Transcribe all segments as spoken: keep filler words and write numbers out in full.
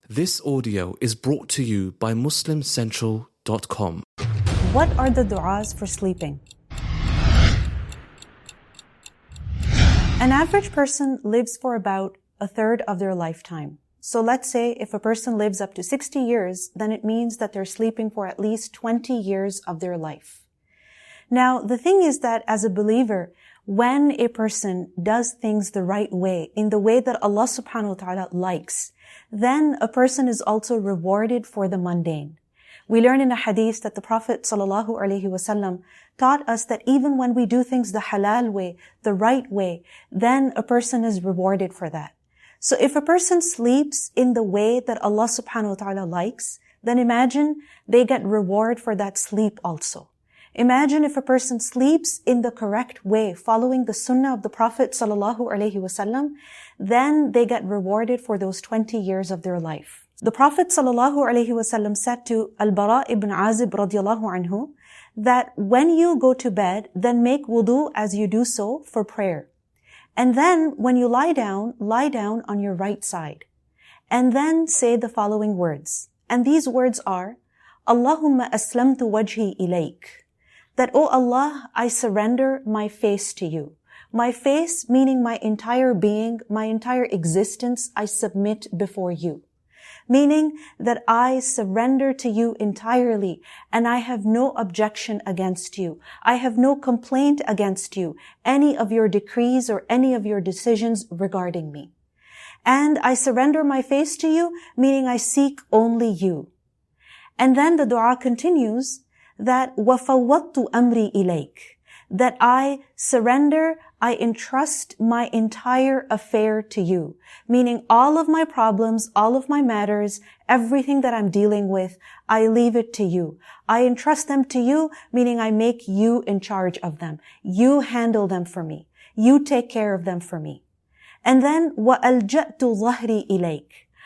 This audio is brought to you by Muslim Central dot com. What are the du'as for sleeping? An average person lives for about a third of their lifetime. So let's say if a person lives up to sixty years, then it means that they're sleeping for at least twenty years of their life. Now, the thing is that as a believer, when a person does things the right way, in the way that Allah subhanahu wa ta'ala likes, then a person is also rewarded for the mundane. We learn in a hadith that the Prophet sallallahu alaihi wasallam taught us that even when we do things the halal way, the right way, then a person is rewarded for that. So if a person sleeps in the way that Allah subhanahu wa ta'ala likes, then imagine they get reward for that sleep also. Imagine if a person sleeps in the correct way, following the sunnah of the Prophet sallallahu alaihi wasallam, then they get rewarded for those twenty years of their life. The Prophet sallallahu alaihi wasallam said to Al-Bara ibn Azib radiallahu anhu that when you go to bed, then make wudu as you do so for prayer. And then when you lie down, lie down on your right side. And then say the following words. And these words are, Allahumma aslamtu wajhi ilayk. That, oh Allah, I surrender my face to you. My face, meaning my entire being, my entire existence, I submit before you. Meaning that I surrender to you entirely and I have no objection against you. I have no complaint against you, any of your decrees or any of your decisions regarding me. And I surrender my face to you, meaning I seek only you. And then the dua continues that وَفَوَّضْتُ أَمْرِي إِلَيْكَ, that I surrender, I entrust my entire affair to you, meaning all of my problems, all of my matters, everything that I'm dealing with, I leave it to you. I entrust them to you, meaning I make you in charge of them. You handle them for me. You take care of them for me. And then وَأَلْجَأْتُ ظَهْرِي إِلَيْكَ,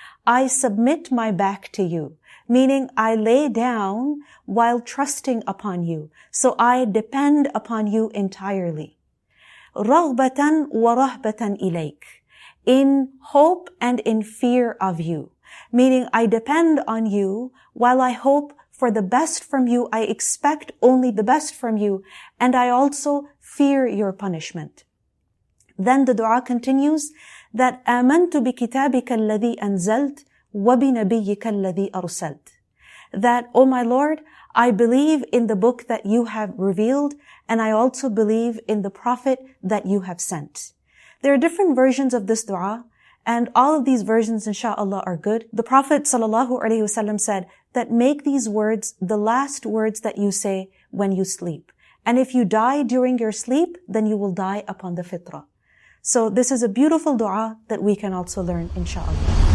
I submit my back to you, meaning I lay down while trusting upon you. So I depend upon you entirely. رَغْبَةً وَرَهْبَةً إِلَيْكَ, in hope and in fear of you. Meaning I depend on you while I hope for the best from you. I expect only the best from you. And I also fear your punishment. Then the dua continues that آمنت بكتابك الذي أنزلت وَبِنَبِيِّكَ الَّذِي أَرْسَلْتَ, that, oh my Lord, I believe in the book that you have revealed, and I also believe in the prophet that you have sent. There are different versions of this dua, and all of these versions, inshallah, are good. The Prophet sallallahu alaihi wasallam said that make these words the last words that you say when you sleep. And if you die during your sleep, then you will die upon the fitrah. So this is a beautiful dua that we can also learn, inshallah.